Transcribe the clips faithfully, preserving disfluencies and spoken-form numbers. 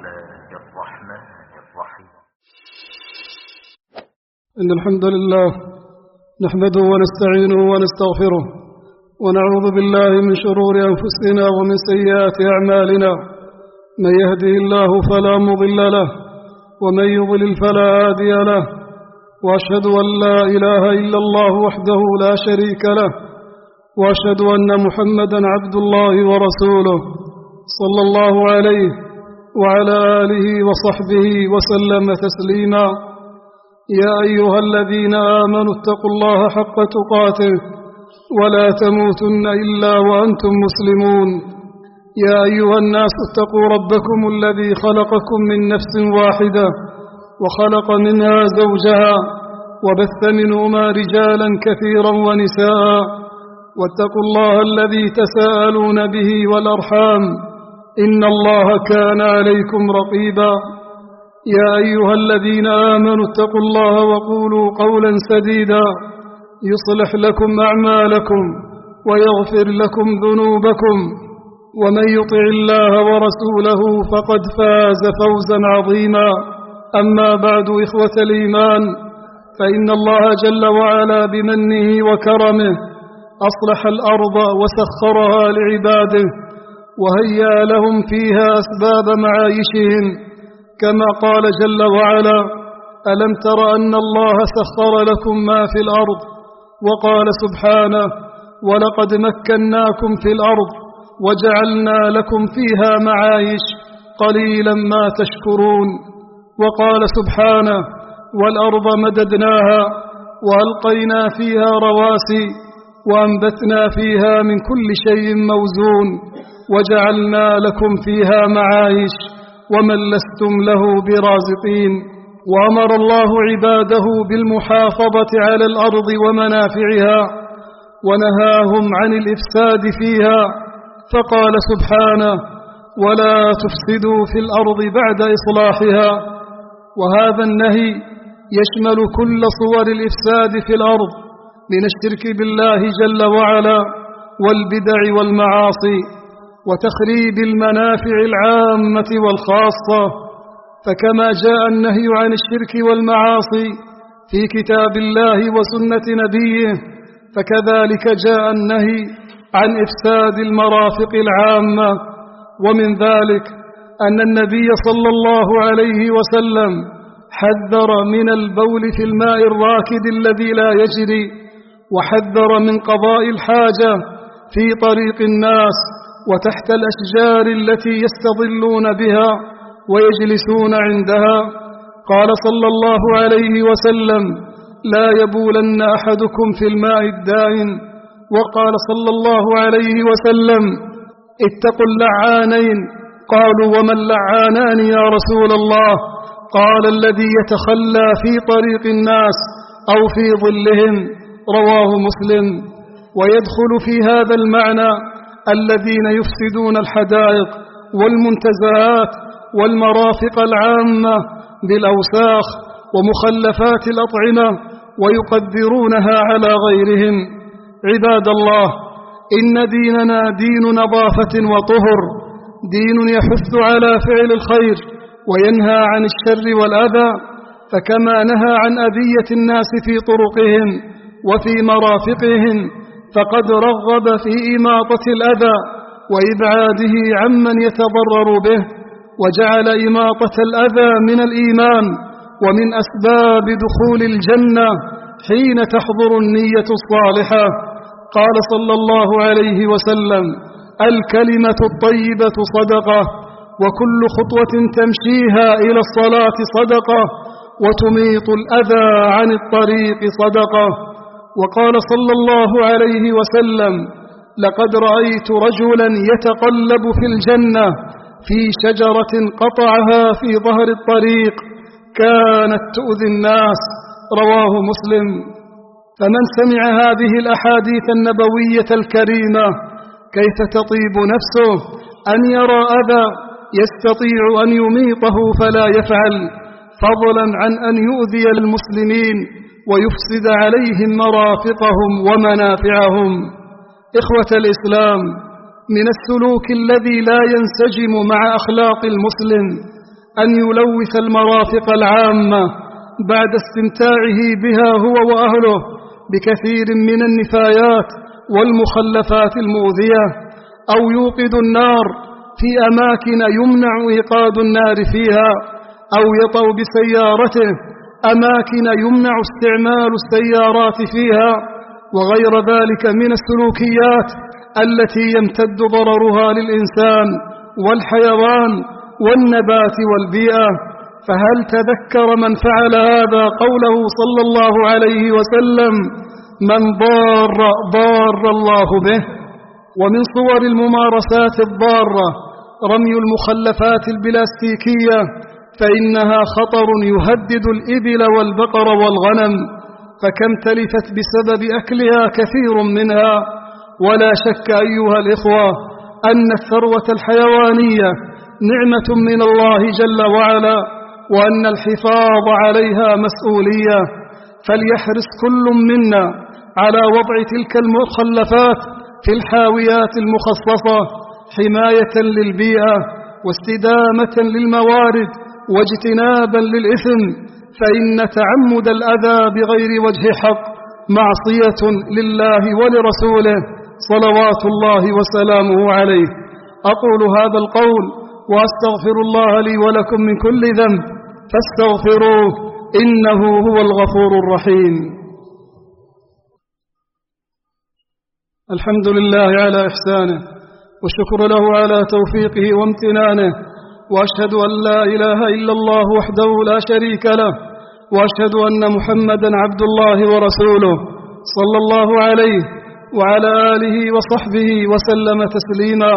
الله الرحمن الرحيم. إن الحمد لله نحمده ونستعينه ونستغفره ونعوذ بالله من شرور أنفسنا ومن سيئات أعمالنا. من يهده الله فلا مضل له ومن يضلل فلا هادي له، وأشهد أن لا إله إلا الله وحده لا شريك له، وأشهد أن محمدا عبد الله ورسوله صلى الله عليه وعلى آله وصحبه وسلم تسليما. يا أيها الذين آمنوا اتقوا الله حق تقاته ولا تموتن إلا وأنتم مسلمون. يا أيها الناس اتقوا ربكم الذي خلقكم من نفس واحدة وخلق منها زوجها وبث منهما رجالا كثيرا ونساء، واتقوا الله الذي تساءلون به والأرحام إن الله كان عليكم رقيبا. يا أيها الذين آمنوا اتقوا الله وقولوا قولا سديدا يصلح لكم أعمالكم ويغفر لكم ذنوبكم، ومن يطع الله ورسوله فقد فاز فوزا عظيما. أما بعد، إخوة الإيمان، فإن الله جل وعلا بمنه وكرمه أصلح الأرض وسخرها لعباده وهيأ لهم فيها أسباب معايشهم، كما قال جل وعلا: ألم تر أن الله سخر لكم ما في الأرض؟ وقال سبحانه: ولقد مكناكم في الأرض وجعلنا لكم فيها معايش قليلا ما تشكرون. وقال سبحانه: والأرض مددناها وألقينا فيها رواسي وأنبتنا فيها من كل شيء موزون وجعلنا لكم فيها معايش ومن لستم له برازقين. وأمر الله عباده بالمحافظة على الأرض ومنافعها ونهاهم عن الإفساد فيها، فقال سبحانه: ولا تفسدوا في الأرض بعد إصلاحها. وهذا النهي يشمل كل صور الإفساد في الأرض من الشرك بالله جل وعلا والبدع والمعاصي وتخريب المنافع العامة والخاصة. فكما جاء النهي عن الشرك والمعاصي في كتاب الله وسنة نبيه، فكذلك جاء النهي عن إفساد المرافق العامة. ومن ذلك أن النبي صلى الله عليه وسلم حذر من البول في الماء الراكد الذي لا يجري، وحذر من قضاء الحاجة في طريق الناس وتحت الأشجار التي يستظلون بها ويجلسون عندها. قال صلى الله عليه وسلم: لا يبولن أحدكم في الماء الدائم. وقال صلى الله عليه وسلم: اتقوا اللعانين. قالوا: وما اللعانان يا رسول الله؟ قال: الذي يتخلى في طريق الناس أو في ظلهم. رواه مسلم. ويدخل في هذا المعنى الذين يفسدون الحدائق والمنتزهات والمرافق العامة بالأوساخ ومخلفات الأطعمة ويقدرونها على غيرهم. عباد الله، إن ديننا دين نظافة وطهر، دين يحث على فعل الخير وينهى عن الشر والأذى. فكما نهى عن أذية الناس في طرقهم وفي مرافقهم، فقد رغب في إماطة الأذى وإبعاده عمن يتضرر به، وجعل إماطة الأذى من الإيمان ومن أسباب دخول الجنة حين تحضر النية الصالحة. قال صلى الله عليه وسلم: الكلمة الطيبة صدقة، وكل خطوة تمشيها إلى الصلاة صدقة، وتميط الأذى عن الطريق صدقة. وقال صلى الله عليه وسلم: لقد رأيت رجلا يتقلب في الجنة في شجرة قطعها في ظهر الطريق كانت تؤذي الناس. رواه مسلم. فمن سمع هذه الأحاديث النبوية الكريمة كيف تطيب نفسه أن يرى أذى يستطيع أن يميطه فلا يفعل، فضلا عن أن يؤذي المسلمين ويفسد عليهم مرافقهم ومنافعهم. إخوة الإسلام، من السلوك الذي لا ينسجم مع أخلاق المسلم أن يلوث المرافق العامة بعد استمتاعه بها هو وأهله بكثير من النفايات والمخلفات المؤذية، أو يوقد النار في أماكن يمنع إيقاد النار فيها، أو يطأ بسيارته أماكن يمنع استعمال السيارات فيها، وغير ذلك من السلوكيات التي يمتد ضررها للإنسان والحيوان والنبات والبيئة. فهل تذكر من فعل هذا قوله صلى الله عليه وسلم: من ضار ضار الله به؟ ومن صور الممارسات الضارة رمي المخلفات البلاستيكية، فإنها خطر يهدد الإبل والبقر والغنم، فكم تلفت بسبب أكلها كثير منها. ولا شك أيها الإخوة أن الثروة الحيوانية نعمة من الله جل وعلا، وأن الحفاظ عليها مسؤولية، فليحرص كل منا على وضع تلك المخلفات في الحاويات المخصصة حماية للبيئة واستدامة للموارد واجتنابا للإثم، فإن تعمد الأذى بغير وجه حق معصية لله ولرسوله صلوات الله وسلامه عليه. أقول هذا القول وأستغفر الله لي ولكم من كل ذنب فاستغفروه إنه هو الغفور الرحيم. الحمد لله على إحسانه، والشكر له على توفيقه وامتنانه، وأشهد أن لا إله إلا الله وحده لا شريك له، وأشهد أن محمدًا عبد الله ورسوله صلى الله عليه وعلى آله وصحبه وسلم تسليما.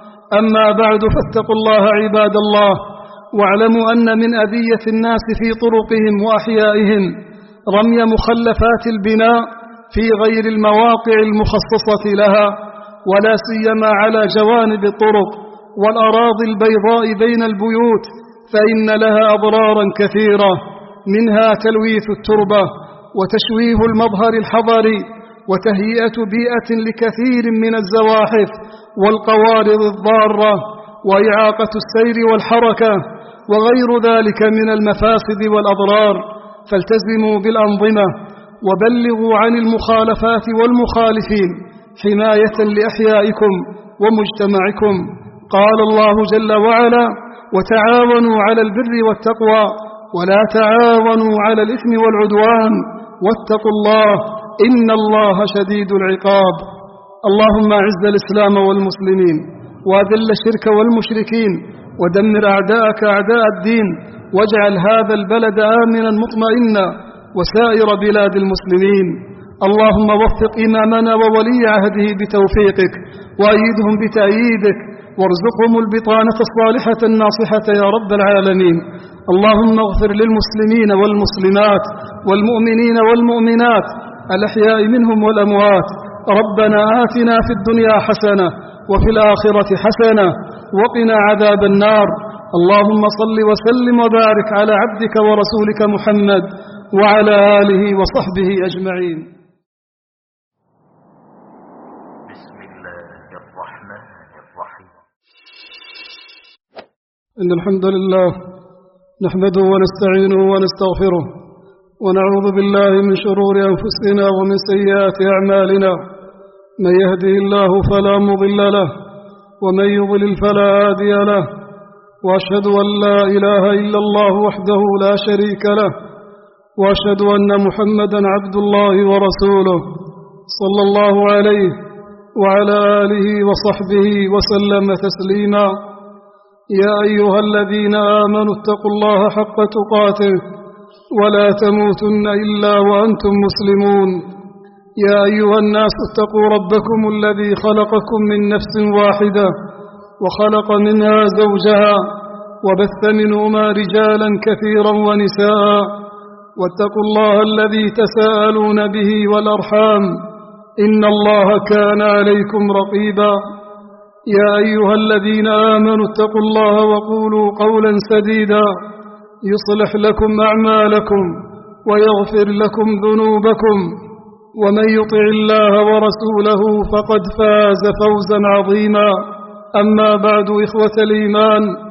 أما بعد، فاتقوا الله عباد الله، واعلموا أن من أذية الناس في طرقهم وأحيائهم رمي مخلفات البناء في غير المواقع المخصصة لها، ولا سيما على جوانب الطرق والأراضي البيضاء بين البيوت، فإن لها أضرارا كثيرة، منها تلويث التربة وتشويه المظهر الحضري وتهيئة بيئة لكثير من الزواحف والقوارض الضارة وإعاقة السير والحركة وغير ذلك من المفاسد والأضرار. فالتزموا بالأنظمة وبلغوا عن المخالفات والمخالفين حماية لأحيائكم ومجتمعكم. قال الله جل وعلا: وتعاونوا على البر والتقوى ولا تعاونوا على الإثم والعدوان واتقوا الله إن الله شديد العقاب. اللهم أعز الإسلام والمسلمين، وأذل الشرك والمشركين، ودمر أعداءك أعداء الدين، واجعل هذا البلد آمنا مطمئنا وسائر بلاد المسلمين. اللهم وفق إمامنا وولي عهده بتوفيقك، وأيدهم بتأييدك، وارزقهم البطانة الصالحة الناصحة يا رب العالمين. اللهم اغفر للمسلمين والمسلمات والمؤمنين والمؤمنات الأحياء منهم والأموات. ربنا آتنا في الدنيا حسنة وفي الآخرة حسنة وقنا عذاب النار. اللهم صل وسلم وبارك على عبدك ورسولك محمد وعلى آله وصحبه أجمعين. بسم الله الرحمن الرحيم. إن الحمد لله نحمده ونستعينه ونستغفره، ونعوذ بالله من شرور أنفسنا ومن سيئات أعمالنا. من يهده الله فلا مضل له، ومن يضلل فلا هادي له، وأشهد أن لا إله إلا الله وحده لا شريك له، وأشهد أن محمدًا عبد الله ورسوله صلى الله عليه وعلى آله وصحبه وسلم تسليما. يا أيها الذين آمنوا اتقوا الله حق تقاته ولا تموتن إلا وأنتم مسلمون. يا أيها الناس اتقوا ربكم الذي خلقكم من نفس واحدة وخلق منها زوجها وبث منهما رجالا كثيرا ونساء، واتقوا الله الذي تساءلون به والأرحام إن الله كان عليكم رقيبا. يا أيها الذين آمنوا اتقوا الله وقولوا قولا سديدا يصلح لكم أعمالكم ويغفر لكم ذنوبكم، ومن يطع الله ورسوله فقد فاز فوزا عظيما. أما بعد، إخوة الإيمان،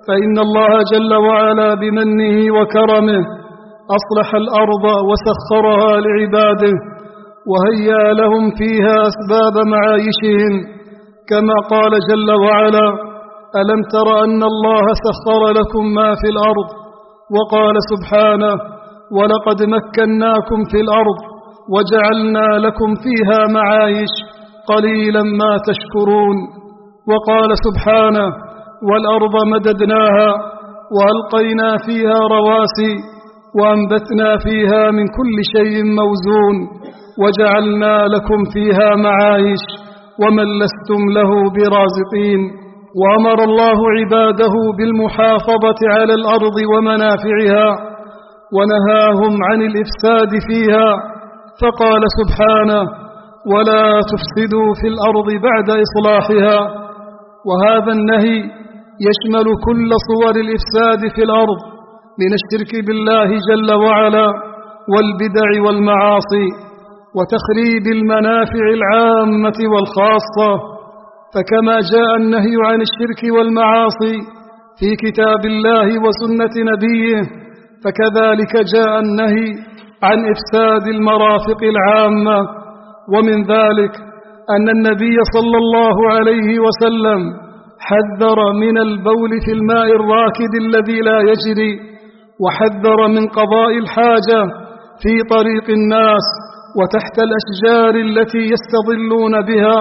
فإن الله جل وعلا بمنه وكرمه أصلح الأرض وسخرها لعباده وهيأ لهم فيها أسباب معايشهم، كما قال جل وعلا: ألم تر أن الله سخر لكم ما في الأرض؟ وقال سبحانه: ولقد مكناكم في الأرض وجعلنا لكم فيها معايش قليلا ما تشكرون. وقال سبحانه: والأرض مددناها وألقينا فيها رواسي وأنبتنا فيها من كل شيء موزون وجعلنا لكم فيها معايش ومن لستم له برازقين. وأمر الله عباده بالمحافظة على الأرض ومنافعها ونهاهم عن الإفساد فيها، فقال سبحانه: ولا تفسدوا في الأرض بعد إصلاحها. وهذا النهي يشمل كل صور الإفساد في الأرض من الشرك بالله جل وعلا والبدع والمعاصي وتخريب المنافع العامة والخاصة. فكما جاء النهي عن الشرك والمعاصي في كتاب الله وسنة نبيه، فكذلك جاء النهي عن إفساد المرافق العامة. ومن ذلك أن النبي صلى الله عليه وسلم حذر من البول في الماء الراكد الذي لا يجري، وحذر من قضاء الحاجة في طريق الناس وتحت الأشجار التي يستظلون بها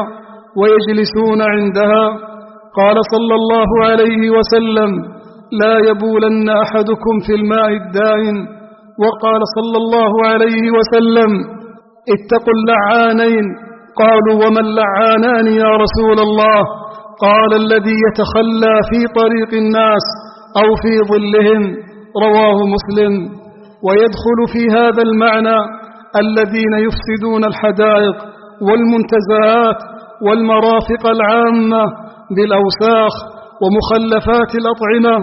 ويجلسون عندها. قال صلى الله عليه وسلم: لا يبولن أحدكم في الماء الدائم. وقال صلى الله عليه وسلم: اتقوا اللعانين. قالوا: وما اللعانان يا رسول الله؟ قال: الذي يتخلى في طريق الناس أو في ظلهم. رواه مسلم. ويدخل في هذا المعنى الذين يفسدون الحدائق والمنتزهات والمرافق العامة بالأوساخ ومخلفات الأطعمة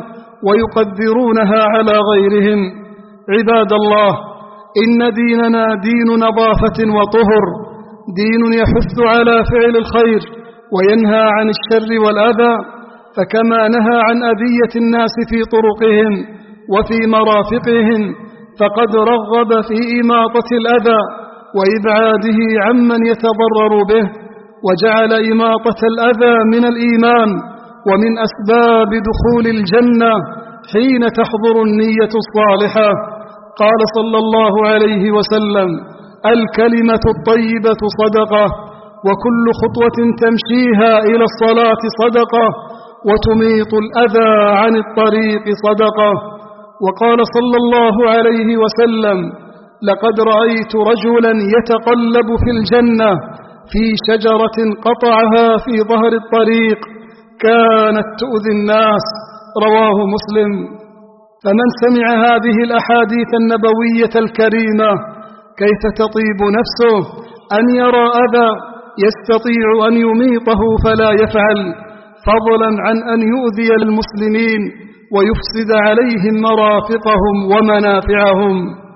ويقدرونها على غيرهم. عباد الله، إن ديننا دين نظافة وطهر، دين يحث على فعل الخير وينهى عن الشر والأذى. فكما نهى عن أذية الناس في طرقهم وفي مرافقهم، فقد رغب في إماطة الأذى وإبعاده عمن يتضرر به، وجعل إماطة الأذى من الإيمان ومن أسباب دخول الجنة حين تحضر النية الصالحة. قال صلى الله عليه وسلم: الكلمة الطيبة صدقة، وكل خطوة تمشيها إلى الصلاة صدقة، وتميط الأذى عن الطريق صدقة. وقال صلى الله عليه وسلم: لقد رأيت رجلا يتقلب في الجنة في شجرة قطعها في ظهر الطريق كانت تؤذي الناس. رواه مسلم. فمن سمع هذه الأحاديث النبوية الكريمة كيف تطيب نفسه أن يرى أذى يستطيع أن يميطه فلا يفعل، فضلا عن أن يؤذي المسلمين ويفسد عليهم مرافقهم ومنافعهم.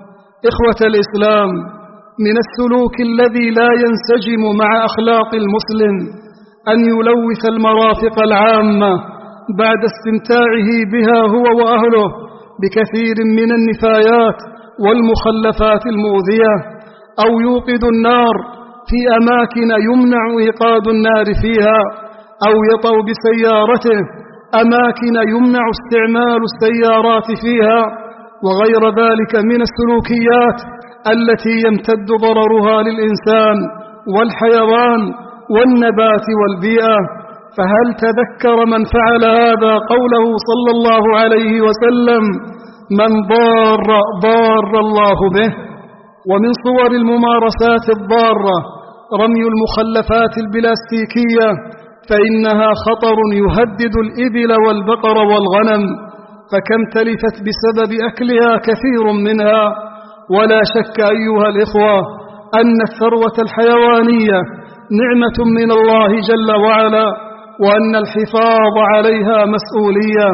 إخوة الإسلام، من السلوك الذي لا ينسجم مع أخلاق المسلم أن يلوث المرافق العامة بعد استمتاعه بها هو وأهله بكثير من النفايات والمخلفات المؤذية، أو يوقد النار في أماكن يمنع إيقاد النار فيها، أو يطأ بسيارته أماكن يمنع استعمال السيارات فيها، وغير ذلك من السلوكيات التي يمتد ضررها للإنسان والحيوان والنبات والبيئة. فهل تذكر من فعل هذا قوله صلى الله عليه وسلم: من ضار ضار الله به؟ ومن صور الممارسات الضارة رمي المخلفات البلاستيكية، فإنها خطر يهدد الإبل والبقر والغنم، فكم تلفت بسبب أكلها كثير منها. ولا شك أيها الإخوة أن الثروة الحيوانية نعمة من الله جل وعلا، وأن الحفاظ عليها مسؤولية.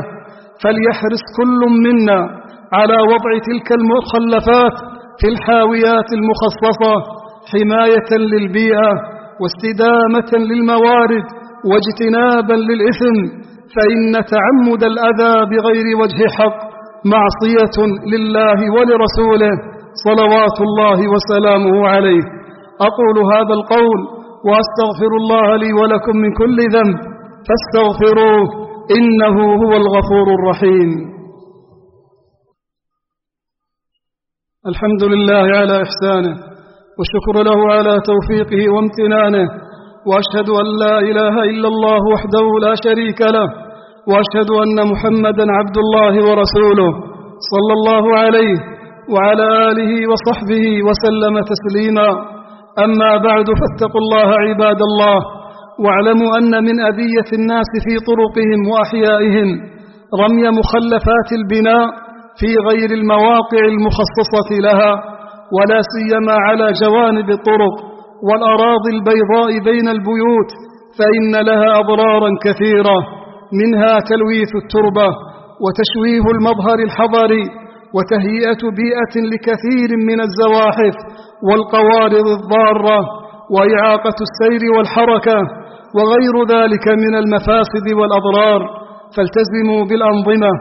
فليحرص كل منا على وضع تلك المخلفات في الحاويات المخصصة حماية للبيئة واستدامة للموارد واجتنابا للإثم، فإن تعمد الأذى بغير وجه حق معصية لله ولرسوله صلوات الله وسلامه عليه. أقول هذا القول وأستغفر الله لي ولكم من كل ذنب فاستغفروه إنه هو الغفور الرحيم. الحمد لله على إحسانه والشكر له على توفيقه وامتنانه، وأشهد أن لا إله إلا الله وحده لا شريك له، وأشهد أن محمدًا عبد الله ورسوله صلى الله عليه وعلى آله وصحبه وسلم تسليما. أما بعد، فاتقوا الله عباد الله، واعلموا أن من أذية الناس في طرقهم وأحيائهم رمي مخلفات البناء في غير المواقع المخصصة لها، ولا سيما على جوانب الطرق والأراضي البيضاء بين البيوت، فإن لها أضرارا كثيرة، منها تلويث التربة وتشويه المظهر الحضري وتهيئة بيئة لكثير من الزواحف والقوارض الضارة وإعاقة السير والحركة وغير ذلك من المفاسد والأضرار. فالتزموا بالأنظمة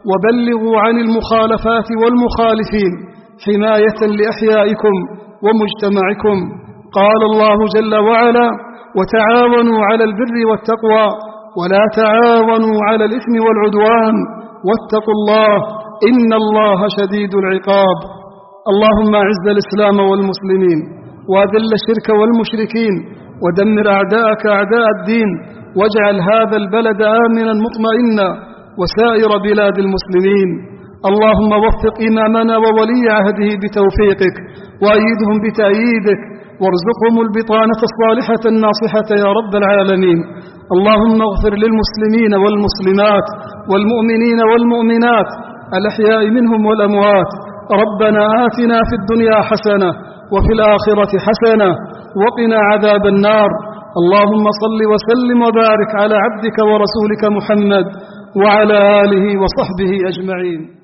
وبلغوا عن المخالفات والمخالفين حماية لأحيائكم ومجتمعكم. قال الله جل وعلا: وتعاونوا على البر والتقوى ولا تعاونوا على الإثم والعدوان واتقوا الله إن الله شديد العقاب. اللهم أعز الإسلام والمسلمين وأذل الشرك والمشركين ودمر أعداءك أعداء الدين، واجعل هذا البلد آمنا مطمئنا وسائر بلاد المسلمين. اللهم وفق إمامنا وولي عهده بتوفيقك وأيدهم بتأييدك، وارزقهم البطانة الصالحة الناصحة يا رب العالمين. اللهم اغفر للمسلمين والمسلمات والمؤمنين والمؤمنات الأحياء منهم والأموات. ربنا آتنا في الدنيا حسنة وفي الآخرة حسنة وقنا عذاب النار. اللهم صل وسلم وبارك على عبدك ورسولك محمد وعلى آله وصحبه أجمعين.